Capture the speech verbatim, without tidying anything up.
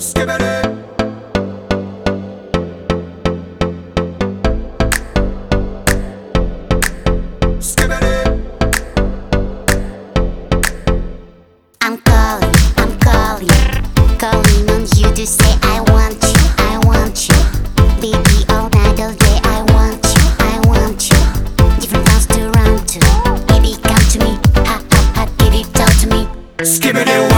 Skibbity. Skibbity. I'm calling, I'm calling, calling on you to say I want you, I want you. Baby, all night, all day, I want you, I want you. Different towns to run to. Baby, come to me, ha ha ha, baby, talk to me. Skibbity.